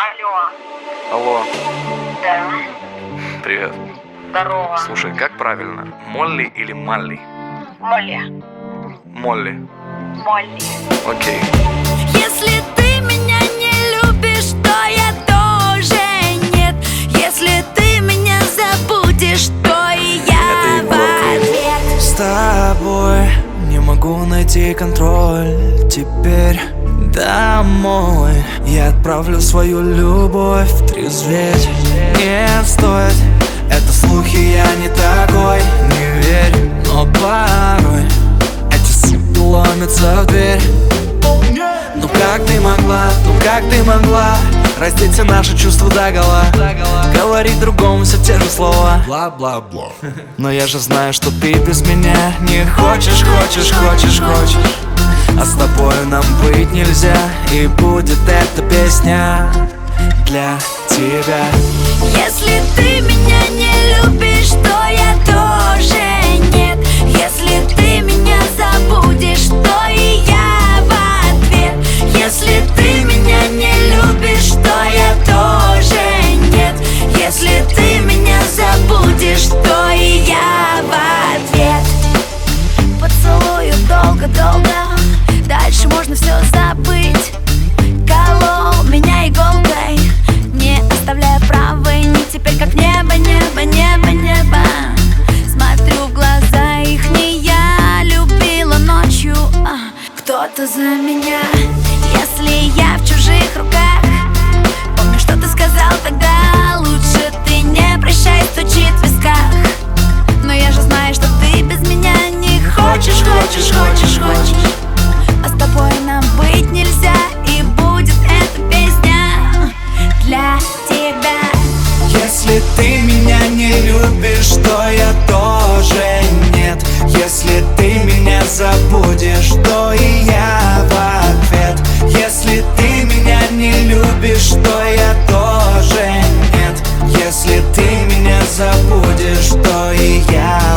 Алло. Алло, Да. привет. Здорово. Слушай, как правильно? Молли или Малли? Молли. Молли. Молли. Окей. Если ты меня не любишь, то я тоже нет. Если ты меня забудешь, то и я Это в ответ. С тобой не могу найти контроль. Теперь домой я отправлю свою любовь трезветь. Не стоит, это слухи, я не такой. Не верь, но порой эти суки ломятся в дверь. Ну как ты могла, раздеть все наши чувства догола, говорить другому все те же слова, бла-бла-бла. Но я же знаю, что ты без меня не хочешь. А с тобой нам быть нельзя, и будет эта песня для тебя. Если ты меня не любишь, то я тоже нет. Если ты меня забудешь, то и я в ответ. Если ты меня не любишь, то я тоже нет. Если ты меня забудешь, то и я в ответ. Поцелую долго-долго, дальше можно все забыть. Колол меня иголкой, не оставляя правой ни. Теперь как небо. Смотрю в глаза их, не я любила ночью, кто-то за меня. Если я в чужих руках, помню, что ты сказал тогда. Лучше ты не прощай, стучит в висках. Но я же знаю, что ты без меня не хочешь. А с тобой нам быть нельзя, и будет эта песня для тебя. Если ты меня не любишь, то я тоже нет. Если ты меня забудешь, то и я в ответ. Если ты меня не любишь, то я тоже нет. Если ты меня забудешь, то и я